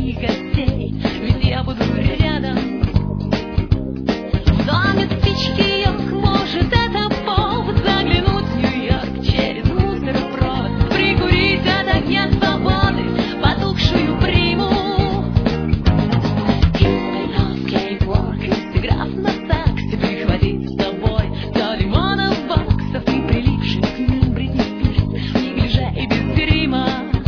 моих гостей, ведь я буду рядом. В доме спички ёк, может, это повод заглянуть в Нью-Йорк через мусоропровод, прикурить от огня свободы потухшую приму. Из скейтворк, сыграв на саксе, прихватить с собой 100 лимонов боксов и прилипших к ним Бритни Спирс, неглиже и без грима.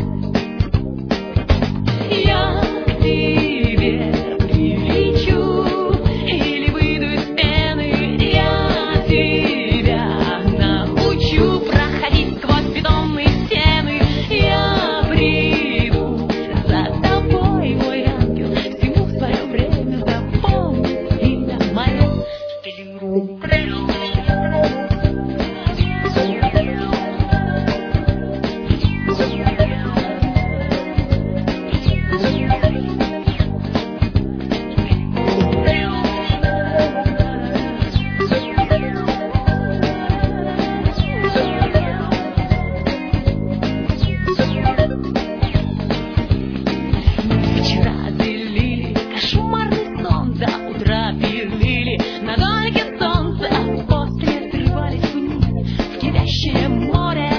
Я к тебе прилечу или выйду из пены, я тебя научу проходить сквозь бетонные стены. Я приду за тобой, мой ангел, всему свое время, запомни имя мое. Вчера делили кошмарный сон, до утра пилили на дольке солнца, после срывались вниз в кипящее море.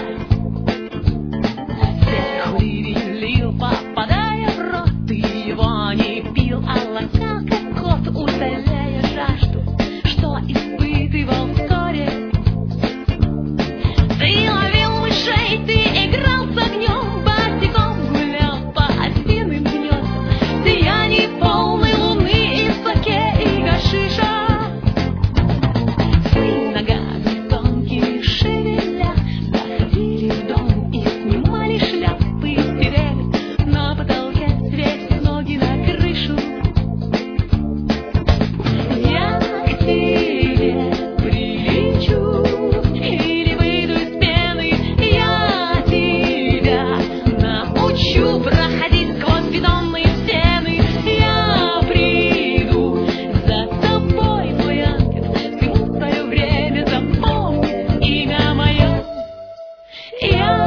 Сверху ливень лил, попадая в рот, ты его не пил, а лакал как кот, утоляя жажду, что испытывал вскоре. Ты ловил мышей, ты играл с огнем, босиком гулял по осиным гнездам, сияние полной луны и соке и гашиша. Свои ногами тонкими шевеля заходили в дом и снимали шляпы, стерели на потолке, свесив ноги на крышу. Я к тебе прилечу или выйду из пены, я тебя научу проходить сквозь бетонные стены. Я приду за тобой, мой ангел, всему свое время, запомни имя мое. Я